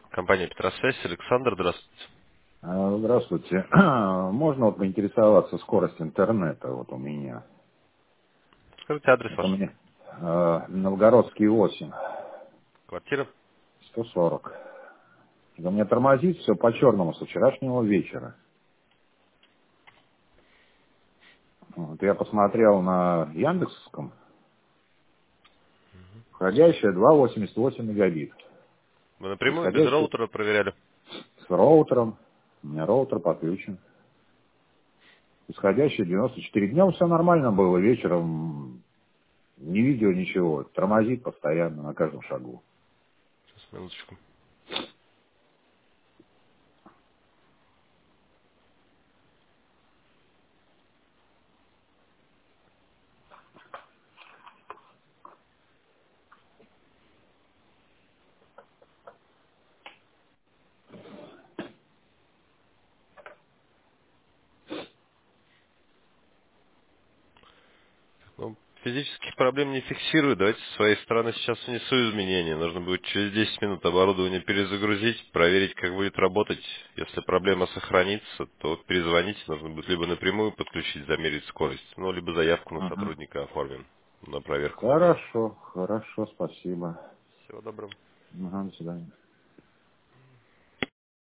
Компания Петросвязь. Александр, здравствуйте. Здравствуйте. Можно вот поинтересоваться скорость интернета вот у меня? Скажите адрес Вот у ваш. меня Новгородский 8, Квартира. 140. У меня тормозит все по-черному со вчерашнего вечера. Вот я посмотрел на Яндексовском, входящая 2,88 мегабит. Вы напрямую без Исходящая роутера проверяли? с роутером. У меня роутер подключен. Исходящая 94. Днем все нормально было, вечером ни видео, ничего. Тормозит постоянно на каждом шагу. Сейчас, минуточку. Ну, физических проблем не фиксирую. Давайте с своей стороны сейчас внесу изменения. Нужно будет через 10 минут оборудование перезагрузить, проверить, как будет работать. Если проблема сохранится, то перезвоните. Нужно будет либо напрямую подключить, замерить скорость, ну, либо заявку на Ага. сотрудника оформим на проверку. Хорошо, хорошо, спасибо. Всего доброго. Ага, до свидания.